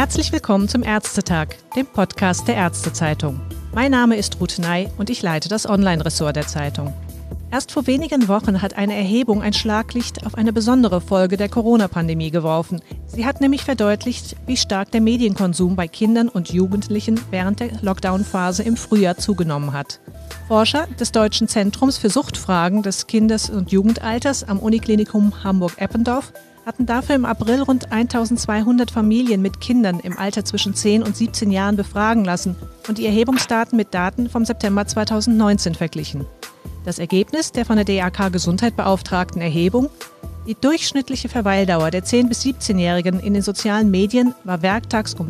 Herzlich willkommen zum Ärztetag, dem Podcast der Ärztezeitung. Mein Name ist Ruth Ney und ich leite das Online-Ressort der Zeitung. Erst vor wenigen Wochen hat eine Erhebung ein Schlaglicht auf eine besondere Folge der Corona-Pandemie geworfen. Sie hat nämlich verdeutlicht, wie stark der Medienkonsum bei Kindern und Jugendlichen während der Lockdown-Phase im Frühjahr zugenommen hat. Forscher des Deutschen Zentrums für Suchtfragen des Kindes- und Jugendalters am Uniklinikum Hamburg-Eppendorf hatten dafür im April rund 1200 Familien mit Kindern im Alter zwischen 10 und 17 Jahren befragen lassen und die Erhebungsdaten mit Daten vom September 2019 verglichen. Das Ergebnis der von der DAK Gesundheit beauftragten Erhebung: Die durchschnittliche Verweildauer der 10- bis 17-Jährigen in den sozialen Medien war werktags um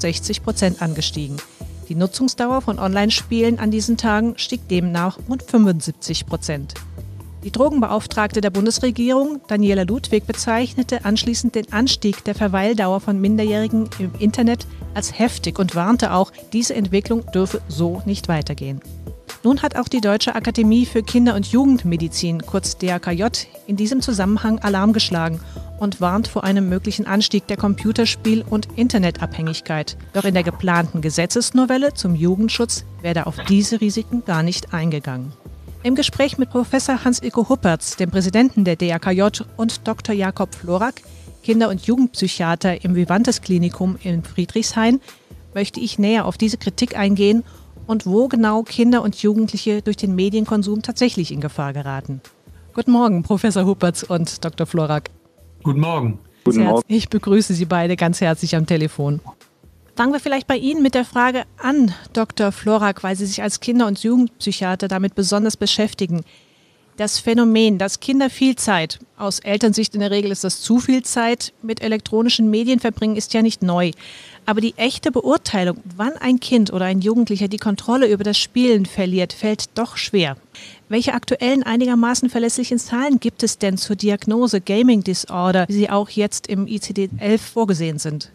66% angestiegen. Die Nutzungsdauer von Online-Spielen an diesen Tagen stieg demnach um 75%. Die Drogenbeauftragte der Bundesregierung, Daniela Ludwig, bezeichnete anschließend den Anstieg der Verweildauer von Minderjährigen im Internet als heftig und warnte auch, diese Entwicklung dürfe so nicht weitergehen. Nun hat auch die Deutsche Akademie für Kinder- und Jugendmedizin, kurz DAKJ, in diesem Zusammenhang Alarm geschlagen und warnt vor einem möglichen Anstieg der Computerspiel- und Internetabhängigkeit. Doch in der geplanten Gesetzesnovelle zum Jugendschutz werde auf diese Risiken gar nicht eingegangen. Im Gespräch mit Professor Hans-Ilko Huppertz, dem Präsidenten der DAKJ, und Dr. Jakob Florak, Kinder- und Jugendpsychiater im Vivantes Klinikum in Friedrichshain, möchte ich näher auf diese Kritik eingehen und wo genau Kinder und Jugendliche durch den Medienkonsum tatsächlich in Gefahr geraten. Guten Morgen, Professor Huppertz und Dr. Florak. Guten Morgen. Guten Morgen. Ich begrüße Sie beide ganz herzlich am Telefon. Fangen wir vielleicht bei Ihnen mit der Frage an, Dr. Florak, weil Sie sich als Kinder- und Jugendpsychiater damit besonders beschäftigen. Das Phänomen, dass Kinder viel Zeit, aus Elternsicht in der Regel ist das zu viel Zeit, mit elektronischen Medien verbringen, ist ja nicht neu. Aber die echte Beurteilung, wann ein Kind oder ein Jugendlicher die Kontrolle über das Spielen verliert, fällt doch schwer. Welche aktuellen, einigermaßen verlässlichen Zahlen gibt es denn zur Diagnose Gaming Disorder, wie sie auch jetzt im ICD-11 vorgesehen sind?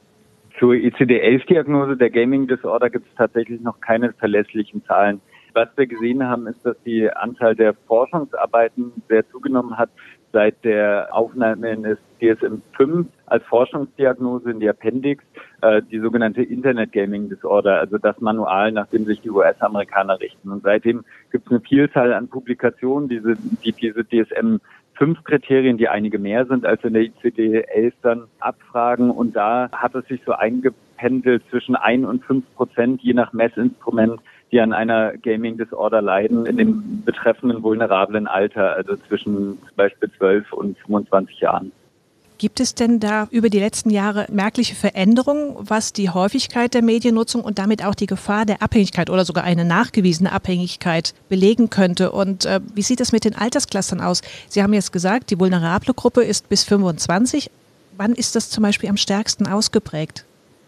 Zur ICD-11-Diagnose der Gaming Disorder gibt es tatsächlich noch keine verlässlichen Zahlen. Was wir gesehen haben, ist, dass die Anzahl der Forschungsarbeiten sehr zugenommen hat seit der Aufnahme in das DSM-5 als Forschungsdiagnose in die Appendix, die sogenannte Internet Gaming Disorder, also das Manual, nach dem sich die US-Amerikaner richten. Und seitdem gibt es eine Vielzahl an Publikationen, die diese DSM-5-Kriterien, die einige mehr sind als in der ICD-11 dann abfragen. Und da hat es sich so eingependelt zwischen 1 und 5%, je nach Messinstrument, die an einer Gaming Disorder leiden, in dem betreffenden vulnerablen Alter, also zwischen zum Beispiel 12 und 25 Jahren. Gibt es denn da über die letzten Jahre merkliche Veränderungen, was die Häufigkeit der Mediennutzung und damit auch die Gefahr der Abhängigkeit oder sogar eine nachgewiesene Abhängigkeit belegen könnte? Und wie sieht es mit den Altersclustern aus? Sie haben jetzt gesagt, die vulnerable Gruppe ist bis 25. Wann ist das zum Beispiel am stärksten ausgeprägt?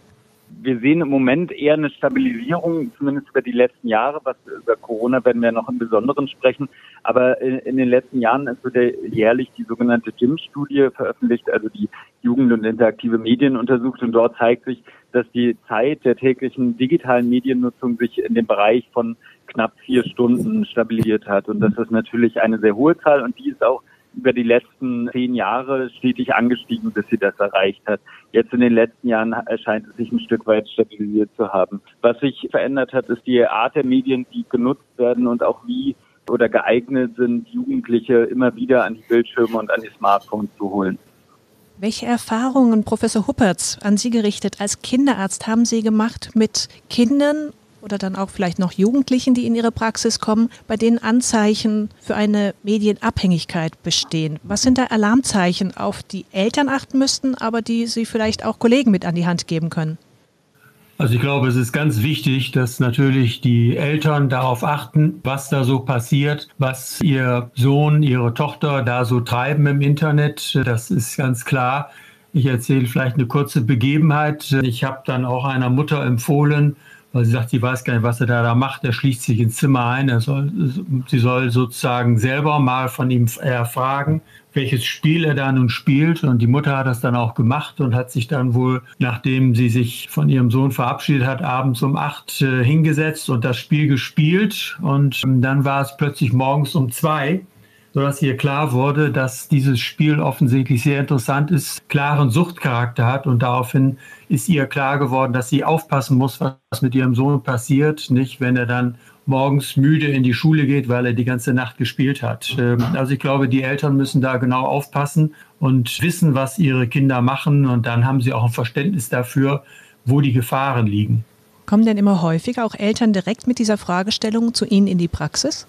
Wir sehen im Moment eher eine Stabilisierung, zumindest über die letzten Jahre. Über Corona werden wir noch im Besonderen sprechen. Aber in den letzten Jahren wird jährlich die sogenannte JIM-Studie veröffentlicht, also die Jugend- und interaktive Medien untersucht. Und dort zeigt sich, dass die Zeit der täglichen digitalen Mediennutzung sich in dem Bereich von knapp 4 Stunden stabilisiert hat. Und das ist natürlich eine sehr hohe Zahl und die ist auch über die letzten 10 Jahre stetig angestiegen, bis sie das erreicht hat. Jetzt in den letzten Jahren scheint es sich ein Stück weit stabilisiert zu haben. Was sich verändert hat, ist die Art der Medien, die genutzt werden und auch wie oder geeignet sind, Jugendliche immer wieder an die Bildschirme und an die Smartphones zu holen. Welche Erfahrungen, Professor Huppertz, an Sie gerichtet als Kinderarzt haben Sie gemacht mit Kindern oder dann auch vielleicht noch Jugendlichen, die in Ihre Praxis kommen, bei denen Anzeichen für eine Medienabhängigkeit bestehen? Was sind da Alarmzeichen, auf die Eltern achten müssten, aber die Sie vielleicht auch Kollegen mit an die Hand geben können? Also ich glaube, es ist ganz wichtig, dass natürlich die Eltern darauf achten, was da so passiert, was ihr Sohn, ihre Tochter da so treiben im Internet. Das ist ganz klar. Ich erzähle vielleicht eine kurze Begebenheit. Ich habe dann auch einer Mutter empfohlen, weil sie sagt, sie weiß gar nicht, was er da macht. Er schließt sich ins Zimmer ein. Sie soll sozusagen selber mal von ihm erfragen, welches Spiel er da nun spielt. Und die Mutter hat das dann auch gemacht und hat sich dann wohl, nachdem sie sich von ihrem Sohn verabschiedet hat, abends um 8 hingesetzt und das Spiel gespielt. Und dann war es plötzlich morgens um 2. sodass ihr klar wurde, dass dieses Spiel offensichtlich sehr interessant ist, klaren Suchtcharakter hat. Und daraufhin ist ihr klar geworden, dass sie aufpassen muss, was mit ihrem Sohn passiert, nicht, wenn er dann morgens müde in die Schule geht, weil er die ganze Nacht gespielt hat. Also ich glaube, die Eltern müssen da genau aufpassen und wissen, was ihre Kinder machen. Und dann haben sie auch ein Verständnis dafür, wo die Gefahren liegen. Kommen denn immer häufiger auch Eltern direkt mit dieser Fragestellung zu Ihnen in die Praxis?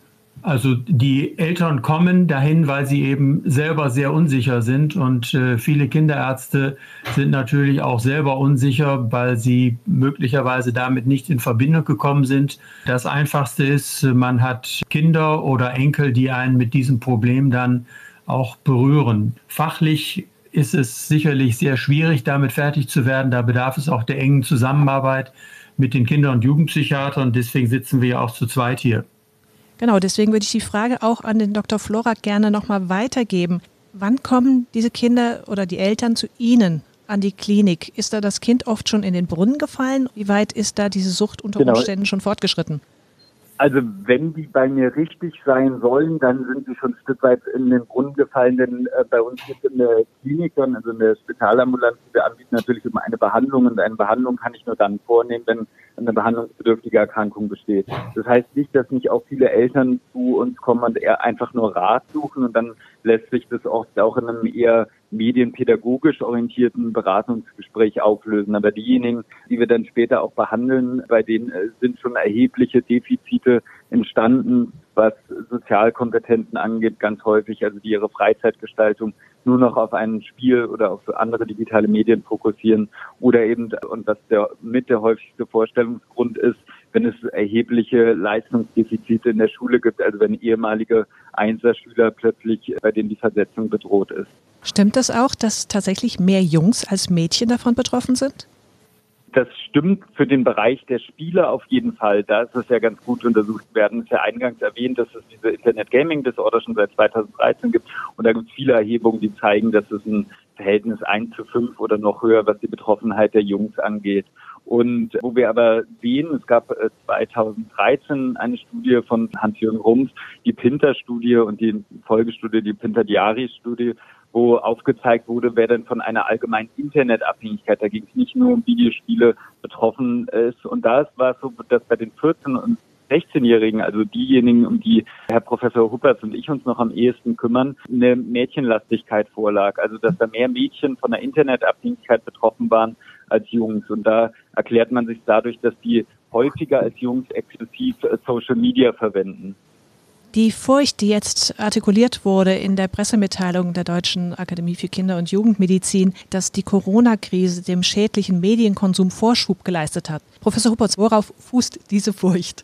Also die Eltern kommen dahin, weil sie eben selber sehr unsicher sind und viele Kinderärzte sind natürlich auch selber unsicher, weil sie möglicherweise damit nicht in Verbindung gekommen sind. Das Einfachste ist, man hat Kinder oder Enkel, die einen mit diesem Problem dann auch berühren. Fachlich ist es sicherlich sehr schwierig, damit fertig zu werden. Da bedarf es auch der engen Zusammenarbeit mit den Kinder- und Jugendpsychiatern. Deswegen sitzen wir ja auch zu zweit hier. Genau, deswegen würde ich die Frage auch an den Dr. Florak gerne nochmal weitergeben. Wann kommen diese Kinder oder die Eltern zu Ihnen an die Klinik? Ist da das Kind oft schon in den Brunnen gefallen? Wie weit ist da diese Sucht unter Umständen schon fortgeschritten? Also wenn die bei mir richtig sein sollen, dann sind sie schon ein Stück weit in den Brunnen gefallen, denn bei uns gibt es in der Klinik, also in der Spitalambulanz, wir anbieten natürlich immer eine Behandlung und eine Behandlung kann ich nur dann vornehmen, wenn eine behandlungsbedürftige Erkrankung besteht. Das heißt nicht, dass nicht auch viele Eltern zu uns kommen und eher einfach nur Rat suchen und dann lässt sich das oft auch in einem eher medienpädagogisch orientierten Beratungsgespräch auflösen. Aber diejenigen, die wir dann später auch behandeln, bei denen sind schon erhebliche Defizite entstanden, was Sozialkompetenzen angeht, ganz häufig, also die ihre Freizeitgestaltung nur noch auf ein Spiel oder auf andere digitale Medien fokussieren oder eben, und was der häufigste Vorstellungsgrund ist, wenn es erhebliche Leistungsdefizite in der Schule gibt, also wenn ehemalige Einserschüler plötzlich, bei denen die Versetzung bedroht ist. Stimmt das auch, dass tatsächlich mehr Jungs als Mädchen davon betroffen sind? Das stimmt für den Bereich der Spiele auf jeden Fall. Da ist es ja ganz gut untersucht werden. Es ist ja eingangs erwähnt, dass es diese Internet Gaming Disorder schon seit 2013 gibt. Und da gibt es viele Erhebungen, die zeigen, dass es ein Verhältnis 1:5 oder noch höher, was die Betroffenheit der Jungs angeht. Und wo wir aber sehen, es gab 2013 eine Studie von Hans-Jürgen Rumms, die Pinter-Studie und die Folgestudie, die Pinter-Diaries-Studie, wo aufgezeigt wurde, wer denn von einer allgemeinen Internetabhängigkeit, da ging es nicht nur um Videospiele, betroffen ist. Und da war es so, dass bei den 14- und 16-Jährigen, also diejenigen, um die Herr Professor Huppertz und ich uns noch am ehesten kümmern, eine Mädchenlastigkeit vorlag. Also dass da mehr Mädchen von der Internetabhängigkeit betroffen waren als Jungs. Und da erklärt man sich dadurch, dass die häufiger als Jungs exzessiv Social Media verwenden. Die Furcht, die jetzt artikuliert wurde in der Pressemitteilung der Deutschen Akademie für Kinder- und Jugendmedizin, dass die Corona-Krise dem schädlichen Medienkonsum Vorschub geleistet hat. Professor Huppertz, worauf fußt diese Furcht?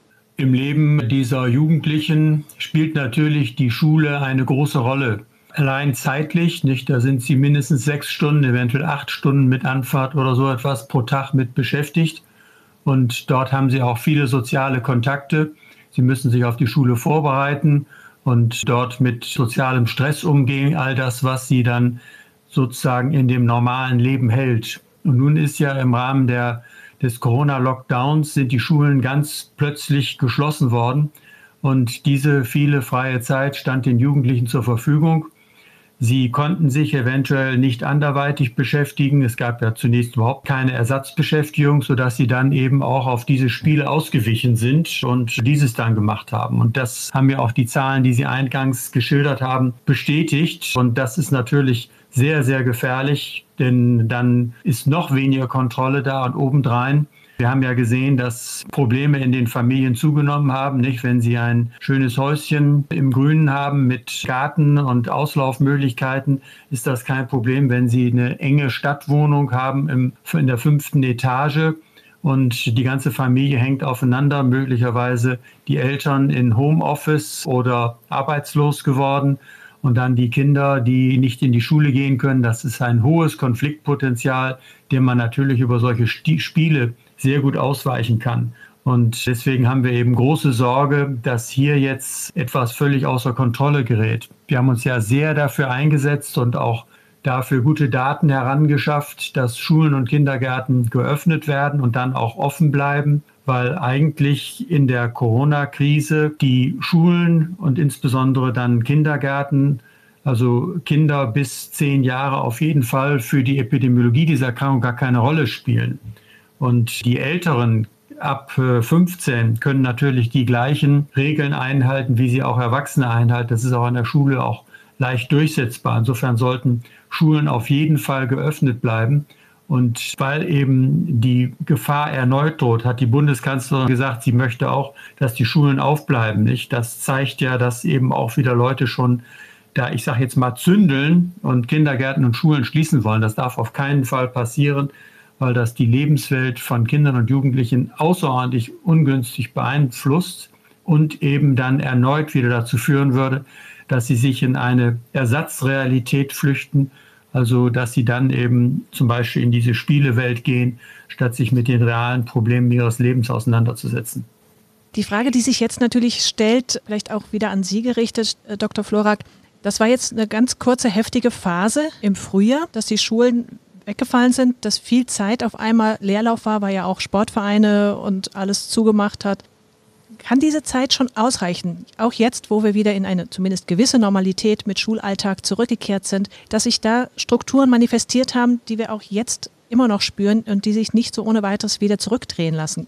Im Leben dieser Jugendlichen spielt natürlich die Schule eine große Rolle. Allein zeitlich, nicht, da sind sie mindestens 6 Stunden, eventuell 8 Stunden mit Anfahrt oder so etwas pro Tag mit beschäftigt. Und dort haben sie auch viele soziale Kontakte. Sie müssen sich auf die Schule vorbereiten und dort mit sozialem Stress umgehen, all das, was sie dann sozusagen in dem normalen Leben hält. Und nun ist ja im Rahmen des Corona-Lockdowns sind die Schulen ganz plötzlich geschlossen worden und diese viele freie Zeit stand den Jugendlichen zur Verfügung. Sie konnten sich eventuell nicht anderweitig beschäftigen. Es gab ja zunächst überhaupt keine Ersatzbeschäftigung, sodass sie dann eben auch auf diese Spiele ausgewichen sind und dieses dann gemacht haben. Und das haben ja auch die Zahlen, die Sie eingangs geschildert haben, bestätigt. Und das ist natürlich sehr, sehr gefährlich, denn dann ist noch weniger Kontrolle da und obendrein. Wir haben ja gesehen, dass Probleme in den Familien zugenommen haben, nicht? Wenn Sie ein schönes Häuschen im Grünen haben mit Garten und Auslaufmöglichkeiten, ist das kein Problem. Wenn Sie eine enge Stadtwohnung haben in der 5. Etage und die ganze Familie hängt aufeinander, möglicherweise die Eltern in Homeoffice oder arbeitslos geworden und dann die Kinder, die nicht in die Schule gehen können. Das ist ein hohes Konfliktpotenzial, dem man natürlich über solche Spiele sehr gut ausweichen kann. Und deswegen haben wir eben große Sorge, dass hier jetzt etwas völlig außer Kontrolle gerät. Wir haben uns ja sehr dafür eingesetzt und auch dafür gute Daten herangeschafft, dass Schulen und Kindergärten geöffnet werden und dann auch offen bleiben, weil eigentlich in der Corona-Krise die Schulen und insbesondere dann Kindergärten, also Kinder bis 10 Jahre auf jeden Fall für die Epidemiologie dieser Erkrankung gar keine Rolle spielen. Und die Älteren ab 15 können natürlich die gleichen Regeln einhalten, wie sie auch Erwachsene einhalten. Das ist auch an der Schule auch leicht durchsetzbar. Insofern sollten Schulen auf jeden Fall geöffnet bleiben. Und weil eben die Gefahr erneut droht, hat die Bundeskanzlerin gesagt, sie möchte auch, dass die Schulen aufbleiben. Nicht? Das zeigt ja, dass eben auch wieder Leute schon da, ich sage jetzt mal, zündeln und Kindergärten und Schulen schließen wollen. Das darf auf keinen Fall passieren, weil das die Lebenswelt von Kindern und Jugendlichen außerordentlich ungünstig beeinflusst und eben dann erneut wieder dazu führen würde, dass sie sich in eine Ersatzrealität flüchten, also dass sie dann eben zum Beispiel in diese Spielewelt gehen, statt sich mit den realen Problemen ihres Lebens auseinanderzusetzen. Die Frage, die sich jetzt natürlich stellt, vielleicht auch wieder an Sie gerichtet, Dr. Florak, das war jetzt eine ganz kurze, heftige Phase im Frühjahr, dass die Schulen weggefallen sind, dass viel Zeit auf einmal Leerlauf war, weil ja auch Sportvereine und alles zugemacht hat. Kann diese Zeit schon ausreichen, auch jetzt, wo wir wieder in eine zumindest gewisse Normalität mit Schulalltag zurückgekehrt sind, dass sich da Strukturen manifestiert haben, die wir auch jetzt immer noch spüren und die sich nicht so ohne weiteres wieder zurückdrehen lassen?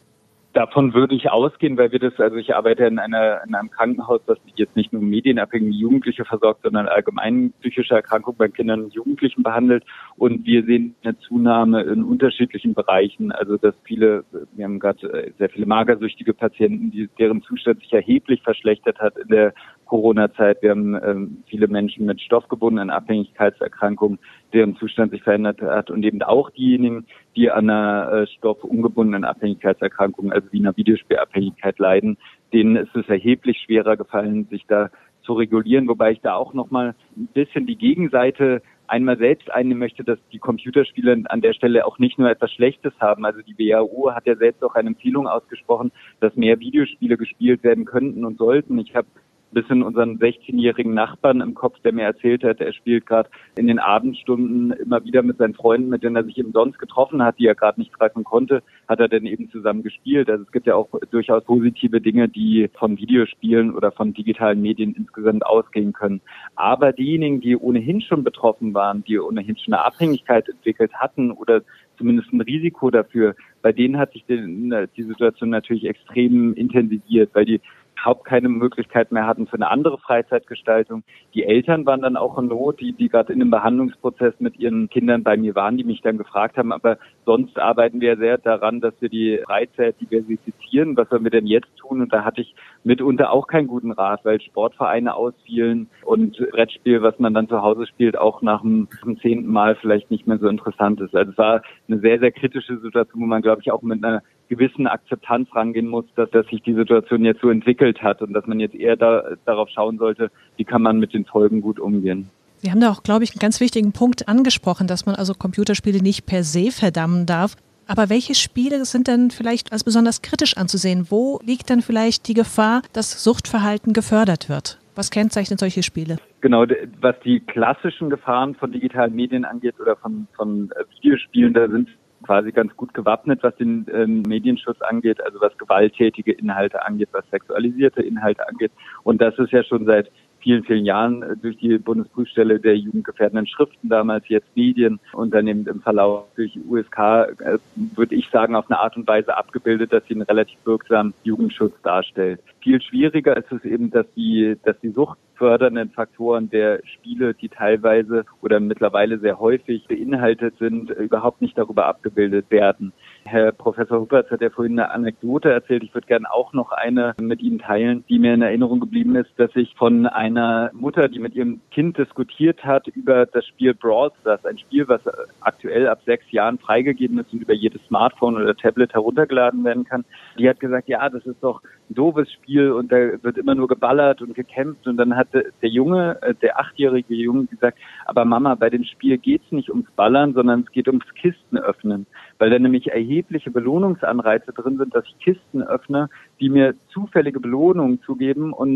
Davon würde ich ausgehen, weil ich arbeite in einem Krankenhaus, das jetzt nicht nur medienabhängige Jugendliche versorgt, sondern allgemein psychische Erkrankungen bei Kindern und Jugendlichen behandelt. Und wir sehen eine Zunahme in unterschiedlichen Bereichen. Also, wir haben gerade sehr viele magersüchtige Patienten, deren Zustand sich erheblich verschlechtert hat in der Corona-Zeit. Wir haben viele Menschen mit stoffgebundenen Abhängigkeitserkrankungen, deren Zustand sich verändert hat, und eben auch diejenigen, die an einer stoffungebundenen Abhängigkeitserkrankung, also wie einer Videospielabhängigkeit leiden, denen ist es erheblich schwerer gefallen, sich da zu regulieren, wobei ich da auch nochmal ein bisschen die Gegenseite einmal selbst einnehmen möchte, dass die Computerspiele an der Stelle auch nicht nur etwas Schlechtes haben. Also die WHO hat ja selbst auch eine Empfehlung ausgesprochen, dass mehr Videospiele gespielt werden könnten und sollten. Ich habe ein bisschen unseren 16-jährigen Nachbarn im Kopf, der mir erzählt hat, er spielt gerade in den Abendstunden immer wieder mit seinen Freunden, mit denen er sich eben sonst getroffen hat, die er gerade nicht treffen konnte, hat er dann eben zusammen gespielt. Also es gibt ja auch durchaus positive Dinge, die von Videospielen oder von digitalen Medien insgesamt ausgehen können. Aber diejenigen, die ohnehin schon betroffen waren, die ohnehin schon eine Abhängigkeit entwickelt hatten oder zumindest ein Risiko dafür, bei denen hat sich die Situation natürlich extrem intensiviert, weil die überhaupt keine Möglichkeit mehr hatten für eine andere Freizeitgestaltung. Die Eltern waren dann auch in Not, die gerade in einem Behandlungsprozess mit ihren Kindern bei mir waren, die mich dann gefragt haben, aber sonst arbeiten wir sehr daran, dass wir die Freizeit diversifizieren. Was sollen wir denn jetzt tun? Und da hatte ich mitunter auch keinen guten Rat, weil Sportvereine ausfielen und Brettspiel, was man dann zu Hause spielt, auch nach dem 10. Mal vielleicht nicht mehr so interessant ist. Also es war eine sehr, sehr kritische Situation, wo man, glaube ich, auch mit einer gewissen Akzeptanz rangehen muss, dass sich die Situation jetzt so entwickelt hat und dass man jetzt eher darauf schauen sollte, wie kann man mit den Folgen gut umgehen. Sie haben da auch, glaube ich, einen ganz wichtigen Punkt angesprochen, dass man also Computerspiele nicht per se verdammen darf. Aber welche Spiele sind denn vielleicht als besonders kritisch anzusehen? Wo liegt denn vielleicht die Gefahr, dass Suchtverhalten gefördert wird? Was kennzeichnet solche Spiele? Genau, was die klassischen Gefahren von digitalen Medien angeht oder von Videospielen, da sind quasi ganz gut gewappnet, was den Medienschutz angeht, also was gewalttätige Inhalte angeht, was sexualisierte Inhalte angeht. Und das ist ja schon seit vielen, vielen Jahren durch die Bundesprüfstelle der jugendgefährdenden Schriften, damals jetzt Medien, und dann eben im Verlauf durch die USK, würde ich sagen, auf eine Art und Weise abgebildet, dass sie einen relativ wirksamen Jugendschutz darstellt. Viel schwieriger ist es eben, dass die suchtfördernden Faktoren der Spiele, die teilweise oder mittlerweile sehr häufig beinhaltet sind, überhaupt nicht darüber abgebildet werden. Herr Professor Huppertz hat ja vorhin eine Anekdote erzählt. Ich würde gerne auch noch eine mit Ihnen teilen, die mir in Erinnerung geblieben ist, dass ich von einer Mutter, die mit ihrem Kind diskutiert hat über das Spiel Brawl Stars, ein Spiel, was aktuell ab 6 Jahren freigegeben ist und über jedes Smartphone oder Tablet heruntergeladen werden kann. Die hat gesagt, ja, das ist doch ein doofes Spiel und da wird immer nur geballert und gekämpft. Und dann hat der 8-jährige Junge gesagt, aber Mama, bei dem Spiel geht's nicht ums Ballern, sondern es geht ums Kistenöffnen. Weil da nämlich erhebliche Belohnungsanreize drin sind, dass ich Kisten öffne, die mir zufällige Belohnungen zugeben und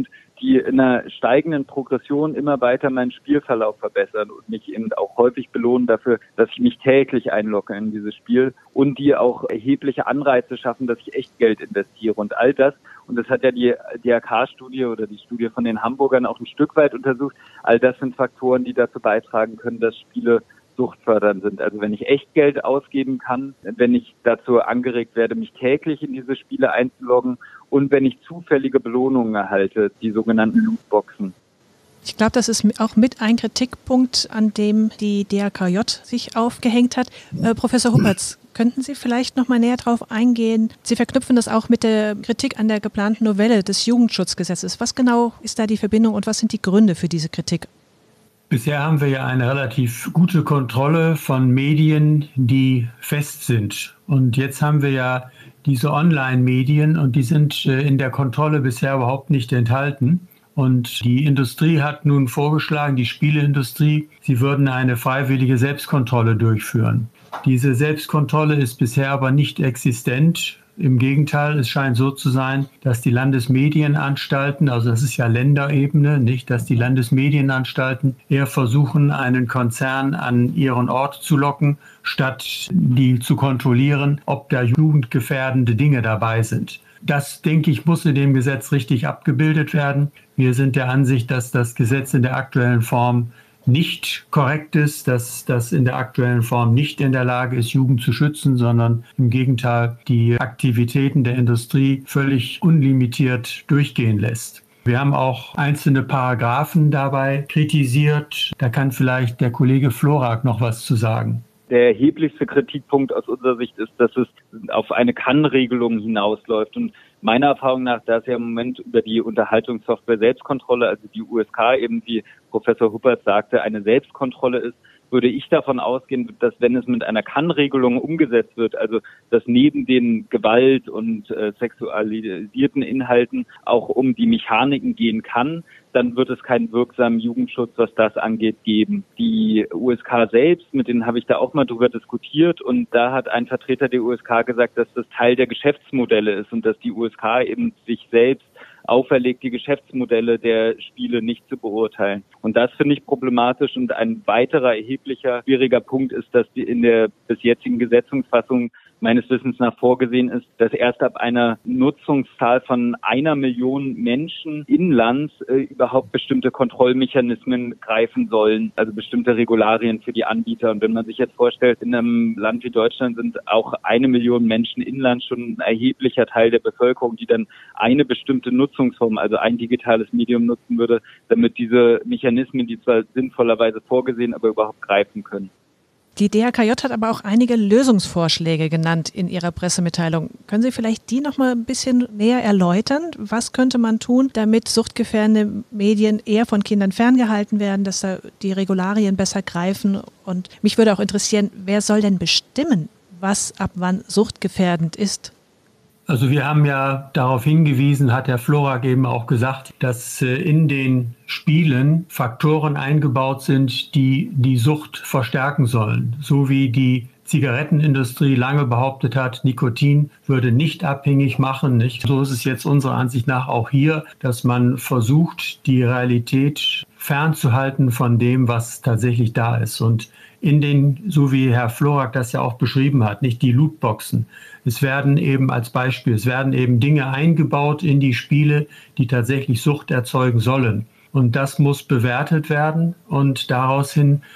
die in einer steigenden Progression immer weiter meinen Spielverlauf verbessern und mich eben auch häufig belohnen dafür, dass ich mich täglich einlogge in dieses Spiel und die auch erhebliche Anreize schaffen, dass ich echt Geld investiere und all das. Und das hat ja die DRK-Studie oder die Studie von den Hamburgern auch ein Stück weit untersucht. All das sind Faktoren, die dazu beitragen können, dass Spiele suchtfördernd sind. Also wenn ich echt Geld ausgeben kann, wenn ich dazu angeregt werde, mich täglich in diese Spiele einzuloggen und wenn ich zufällige Belohnungen erhalte, die sogenannten Lootboxen. Ich glaube, das ist auch mit ein Kritikpunkt, an dem die DRKJ sich aufgehängt hat. Professor Huppertz, könnten Sie vielleicht noch mal näher drauf eingehen? Sie verknüpfen das auch mit der Kritik an der geplanten Novelle des Jugendschutzgesetzes. Was genau ist da die Verbindung und was sind die Gründe für diese Kritik? Bisher haben wir ja eine relativ gute Kontrolle von Medien, die fest sind. Und jetzt haben wir ja diese Online-Medien und die sind in der Kontrolle bisher überhaupt nicht enthalten. Und die Industrie hat nun vorgeschlagen, die Spieleindustrie, sie würden eine freiwillige Selbstkontrolle durchführen. Diese Selbstkontrolle ist bisher aber nicht existent. Im Gegenteil, es scheint so zu sein, dass die Landesmedienanstalten, also das ist ja Länderebene, nicht, dass die Landesmedienanstalten eher versuchen, einen Konzern an ihren Ort zu locken, statt die zu kontrollieren, ob da jugendgefährdende Dinge dabei sind. Das, denke ich, muss in dem Gesetz richtig abgebildet werden. Wir sind der Ansicht, dass das Gesetz in der aktuellen Form nicht korrekt ist, dass das in der aktuellen Form nicht in der Lage ist, Jugend zu schützen, sondern im Gegenteil die Aktivitäten der Industrie völlig unlimitiert durchgehen lässt. Wir haben auch einzelne Paragraphen dabei kritisiert. Da kann vielleicht der Kollege Florak noch was zu sagen. Der erheblichste Kritikpunkt aus unserer Sicht ist, dass es auf eine Kann-Regelung hinausläuft. Und meiner Erfahrung nach, da es ja im Moment über die Unterhaltungssoftware Selbstkontrolle, also die USK eben, wie Professor Huppertz sagte, eine Selbstkontrolle ist, würde ich davon ausgehen, dass wenn es mit einer Kann-Regelung umgesetzt wird, also dass neben den Gewalt- und sexualisierten Inhalten auch um die Mechaniken gehen kann, dann wird es keinen wirksamen Jugendschutz, was das angeht, geben. Die USK selbst, mit denen habe ich da auch mal drüber diskutiert und da hat ein Vertreter der USK gesagt, dass das Teil der Geschäftsmodelle ist und dass die USK eben sich selbst auferlegt, die Geschäftsmodelle der Spiele nicht zu beurteilen. Und das finde ich problematisch. Und ein weiterer erheblicher, schwieriger Punkt ist, dass die in der bis jetzigen Gesetzungsfassung meines Wissens nach vorgesehen ist, dass erst ab einer Nutzungszahl von 1 Million Menschen inlands überhaupt bestimmte Kontrollmechanismen greifen sollen, also bestimmte Regularien für die Anbieter. Und wenn man sich jetzt vorstellt, in einem Land wie Deutschland sind auch 1 Million Menschen inlands schon ein erheblicher Teil der Bevölkerung, die dann eine bestimmte Nutzungsform, also ein digitales Medium nutzen würde, damit diese Mechanismen, die zwar sinnvollerweise vorgesehen, aber überhaupt greifen können. Die DRKJ hat aber auch einige Lösungsvorschläge genannt in ihrer Pressemitteilung. Können Sie vielleicht die noch mal ein bisschen näher erläutern? Was könnte man tun, damit suchtgefährdende Medien eher von Kindern ferngehalten werden, dass da die Regularien besser greifen? Und mich würde auch interessieren, wer soll denn bestimmen, was ab wann suchtgefährdend ist? Also wir haben ja darauf hingewiesen, hat Herr Florak eben auch gesagt, dass in den Spielen Faktoren eingebaut sind, die die Sucht verstärken sollen. So wie die Zigarettenindustrie lange behauptet hat, Nikotin würde nicht abhängig machen. Nicht? So ist es jetzt unserer Ansicht nach auch hier, dass man versucht, die Realität fernzuhalten von dem, was tatsächlich da ist. Und in den, so wie Herr Florak das ja auch beschrieben hat, nicht die Lootboxen. Es werden eben als Beispiel, es werden eben Dinge eingebaut in die Spiele, die tatsächlich Sucht erzeugen sollen. Und das muss bewertet werden und daraus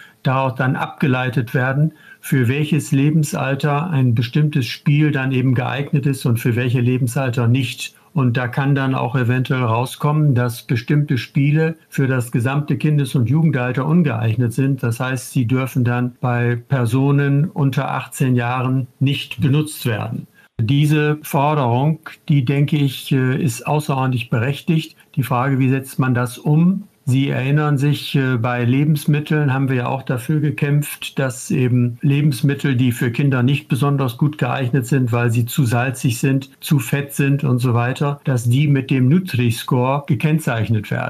dann abgeleitet werden, für welches Lebensalter ein bestimmtes Spiel dann eben geeignet ist und für welche Lebensalter nicht. Und da kann dann auch eventuell rauskommen, dass bestimmte Spiele für das gesamte Kindes- und Jugendalter ungeeignet sind. Das heißt, sie dürfen dann bei Personen unter 18 Jahren nicht benutzt werden. Diese Forderung, die, denke ich, ist außerordentlich berechtigt. Die Frage, wie setzt man das um? Sie erinnern sich, bei Lebensmitteln haben wir ja auch dafür gekämpft, dass eben Lebensmittel, die für Kinder nicht besonders gut geeignet sind, weil sie zu salzig sind, zu fett sind und so weiter, dass die mit dem Nutri-Score gekennzeichnet werden.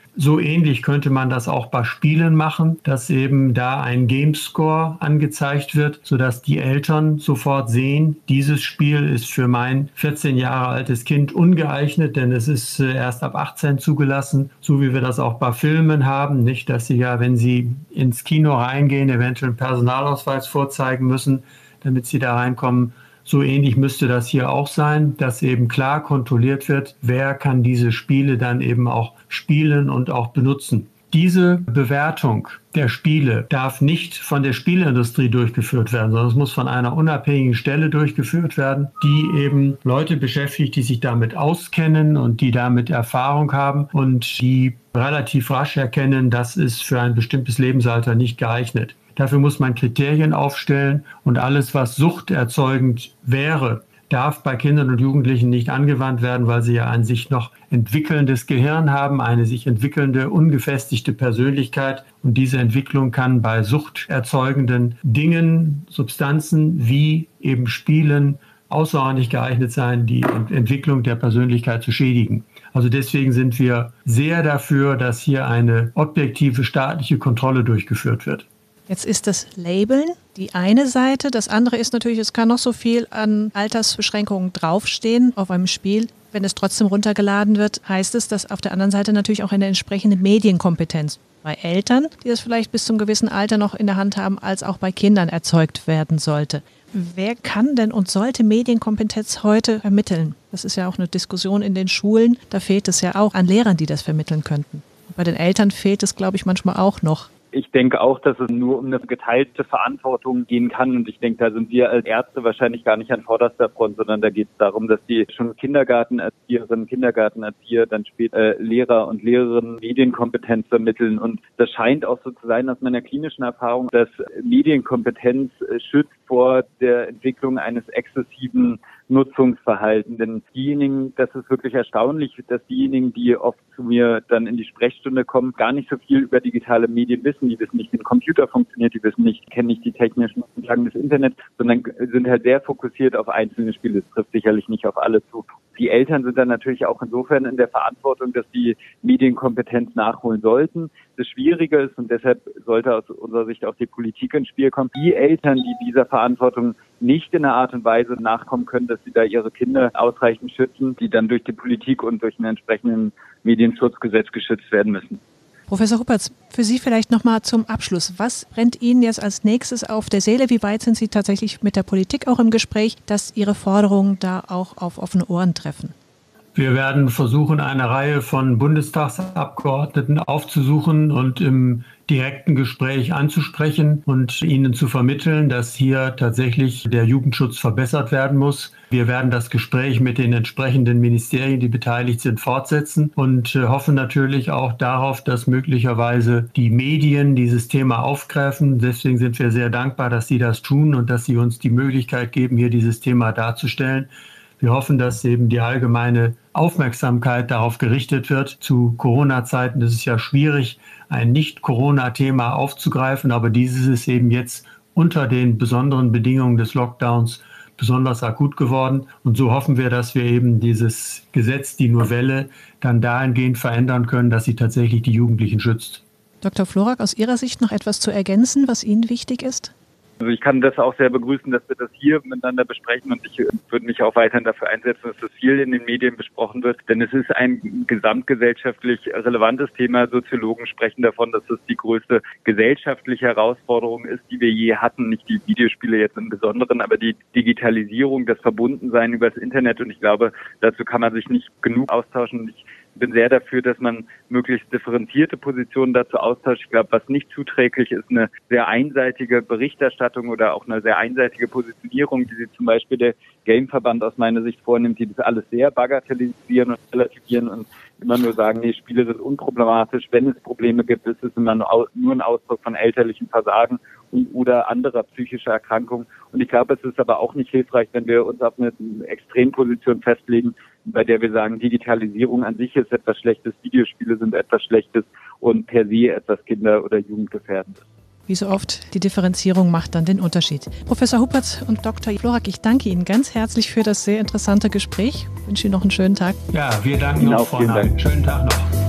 So ähnlich könnte man das auch bei Spielen machen, dass eben da ein Gamescore angezeigt wird, sodass die Eltern sofort sehen, dieses Spiel ist für mein 14 Jahre altes Kind ungeeignet, denn es ist erst ab 18 zugelassen, so wie wir das auch bei Filmen haben, nicht, dass sie ja, wenn sie ins Kino reingehen, eventuell einen Personalausweis vorzeigen müssen, damit sie da reinkommen. So ähnlich müsste das hier auch sein, dass eben klar kontrolliert wird, wer kann diese Spiele dann eben auch spielen und auch benutzen. Diese Bewertung der Spiele darf nicht von der Spieleindustrie durchgeführt werden, sondern es muss von einer unabhängigen Stelle durchgeführt werden, die eben Leute beschäftigt, die sich damit auskennen und die damit Erfahrung haben und die relativ rasch erkennen, das ist für ein bestimmtes Lebensalter nicht geeignet. Dafür muss man Kriterien aufstellen und alles, was suchterzeugend wäre, darf bei Kindern und Jugendlichen nicht angewandt werden, weil sie ja ein sich noch entwickelndes Gehirn haben, eine sich entwickelnde, ungefestigte Persönlichkeit. Und diese Entwicklung kann bei suchterzeugenden Dingen, Substanzen wie eben Spielen außerordentlich geeignet sein, die Entwicklung der Persönlichkeit zu schädigen. Also deswegen sind wir sehr dafür, dass hier eine objektive staatliche Kontrolle durchgeführt wird. Jetzt ist das Labeln die eine Seite. Das andere ist natürlich, es kann noch so viel an Altersbeschränkungen draufstehen auf einem Spiel. Wenn es trotzdem runtergeladen wird, heißt es, dass auf der anderen Seite natürlich auch eine entsprechende Medienkompetenz bei Eltern, die das vielleicht bis zum gewissen Alter noch in der Hand haben, als auch bei Kindern erzeugt werden sollte. Wer kann denn und sollte Medienkompetenz heute vermitteln? Das ist ja auch eine Diskussion in den Schulen. Da fehlt es ja auch an Lehrern, die das vermitteln könnten. Bei den Eltern fehlt es, glaube ich, manchmal auch noch. Ich denke auch, dass es nur um eine geteilte Verantwortung gehen kann. Und ich denke, da sind wir als Ärzte wahrscheinlich gar nicht an vorderster Front, sondern da geht es darum, dass die schon Kindergartenerzieherinnen, Kindergartenerzieher, dann später Lehrer und Lehrerinnen Medienkompetenz vermitteln. Und das scheint auch so zu sein aus meiner klinischen Erfahrung, dass Medienkompetenz schützt vor der Entwicklung eines exzessiven Nutzungsverhalten. Denn diejenigen, das ist wirklich erstaunlich, dass diejenigen, die oft zu mir dann in die Sprechstunde kommen, gar nicht so viel über digitale Medien wissen. Die wissen nicht, wie ein Computer funktioniert, die wissen nicht, kennen nicht die technischen Grundlagen des Internets, sondern sind halt sehr fokussiert auf einzelne Spiele. Das trifft sicherlich nicht auf alle zu. Die Eltern sind dann natürlich auch insofern in der Verantwortung, dass die Medienkompetenz nachholen sollten. Das Schwierige ist, und deshalb sollte aus unserer Sicht auch die Politik ins Spiel kommen, die Eltern, die dieser Verantwortung nicht in einer Art und Weise nachkommen können, dass sie da ihre Kinder ausreichend schützen, die dann durch die Politik und durch einen entsprechenden Medienschutzgesetz geschützt werden müssen. Professor Huppertz, für Sie vielleicht nochmal zum Abschluss. Was brennt Ihnen jetzt als nächstes auf der Seele? Wie weit sind Sie tatsächlich mit der Politik auch im Gespräch, dass Ihre Forderungen da auch auf offene Ohren treffen? Wir werden versuchen, eine Reihe von Bundestagsabgeordneten aufzusuchen und im direkten Gespräch anzusprechen und ihnen zu vermitteln, dass hier tatsächlich der Jugendschutz verbessert werden muss. Wir werden das Gespräch mit den entsprechenden Ministerien, die beteiligt sind, fortsetzen und hoffen natürlich auch darauf, dass möglicherweise die Medien dieses Thema aufgreifen. Deswegen sind wir sehr dankbar, dass Sie das tun und dass Sie uns die Möglichkeit geben, hier dieses Thema darzustellen. Wir hoffen, dass eben die allgemeine Aufmerksamkeit darauf gerichtet wird. Zu Corona-Zeiten ist es ja schwierig, ein Nicht-Corona-Thema aufzugreifen, aber dieses ist eben jetzt unter den besonderen Bedingungen des Lockdowns besonders akut geworden. Und so hoffen wir, dass wir eben dieses Gesetz, die Novelle, dann dahingehend verändern können, dass sie tatsächlich die Jugendlichen schützt. Dr. Florak, aus Ihrer Sicht noch etwas zu ergänzen, was Ihnen wichtig ist? Also ich kann das auch sehr begrüßen, dass wir das hier miteinander besprechen und ich würde mich auch weiterhin dafür einsetzen, dass das viel in den Medien besprochen wird, denn es ist ein gesamtgesellschaftlich relevantes Thema. Soziologen sprechen davon, dass es die größte gesellschaftliche Herausforderung ist, die wir je hatten, nicht die Videospiele jetzt im Besonderen, aber die Digitalisierung, das Verbundensein über das Internet und ich glaube, dazu kann man sich nicht genug austauschen. Ich bin sehr dafür, dass man möglichst differenzierte Positionen dazu austauscht. Ich glaube, was nicht zuträglich ist, eine sehr einseitige Berichterstattung oder auch eine sehr einseitige Positionierung, die sie zum Beispiel der Gameverband aus meiner Sicht vornimmt, die das alles sehr bagatellisieren und relativieren und immer nur sagen, nee, Spiele sind unproblematisch. Wenn es Probleme gibt, ist es immer nur ein Ausdruck von elterlichem Versagen oder anderer psychischer Erkrankung. Und ich glaube, es ist aber auch nicht hilfreich, wenn wir uns auf eine Extremposition festlegen, bei der wir sagen, Digitalisierung an sich ist etwas Schlechtes, Videospiele sind etwas Schlechtes und per se etwas kinder- oder jugendgefährdendes. Wie so oft, die Differenzierung macht dann den Unterschied. Professor Huppertz und Dr. Florak, ich danke Ihnen ganz herzlich für das sehr interessante Gespräch. Ich wünsche Ihnen noch einen schönen Tag. Ja, wir danken Ihnen auch, Frau Ney. Schönen Tag noch.